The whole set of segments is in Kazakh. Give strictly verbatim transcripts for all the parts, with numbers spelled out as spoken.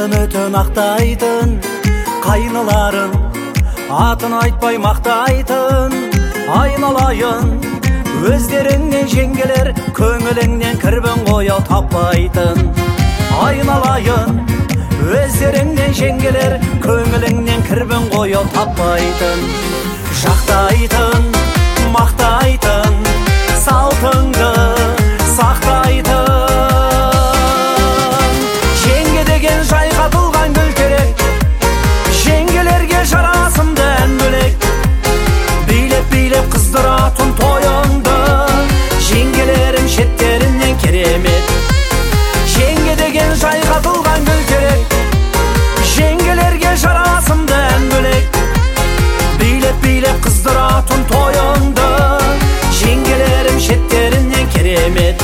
үмітін ақтайтын, қайныларын атын айтпай мақтайтын. Айналайын өздеріңнен жеңгелер, көңіліңнен кірбің қояу таппайтын. Айналайын өздеріңнен жеңгелер, көңіліңнен кірбің қояу таппайтын. Жақтайтын, мақтайтын, салтыңды сақтайтын. Жеңге деген жайқатылған гүл керек, жеңгелерге жарасымды ән бөлек. Билеп-билеп қыздыратын тойыңды, жеңгелерім шеттерінен керемет. Жеңге деген жайқатылған гүл керек, жеңгелерге жарасымды ән бөлек. Билеп-билеп қыздыратын тойыңды, жеңгелерім шеттерінен керемет.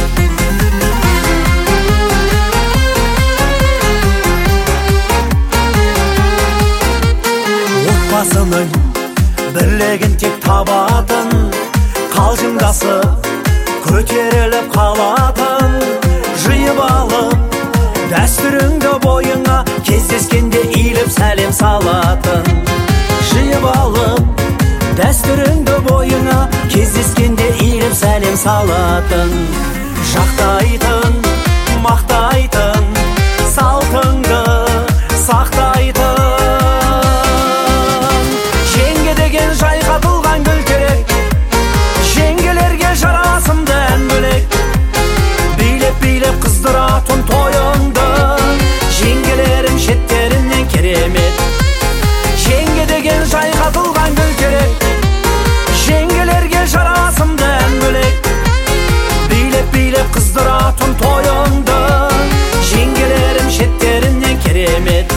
Отбасының бірлігін тек табатын, қалжыңдасып көтеріліп қалатын. Жиып алып дәстүріңді бойыңа, кездескенде иіліп сәлем салатын. Жиып алып дәстүріңді бойыңа, кездескенде иіліп сәлем салатын. Жақтайтын, мақтайтын, салтыңды сақтайтын. Жеңге деген жайқатылған гүл керек, жеңгелерге жарасымды ән бөлек. Билеп-билеп қыздыратын тойыңды, жеңгелерім шеттерінен керемет. Жеңге деген жайқатылған гүл керек, жеңгелерге жарасымды ән бөлек. Билеп-билеп қыздыратын тойыңды, жеңгелерім шеттерінен керемет.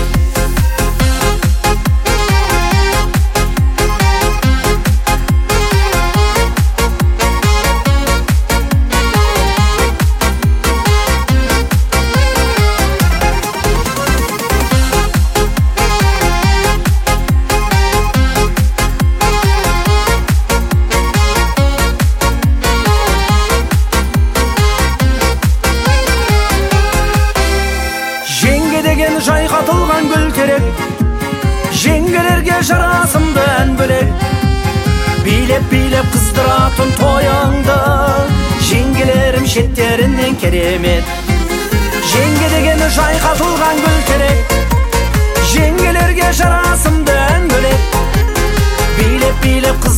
Жайқатылған гүл керек, жеңгелерге жарасымды ән бөлек. Билеп-билеп қыздыратын тойыңды, жеңгелерім шеттерінен керемет. Жеңге деген жайқатылған гүл керек, жеңгелерге жарасымды ән бөлек. Билеп-билеп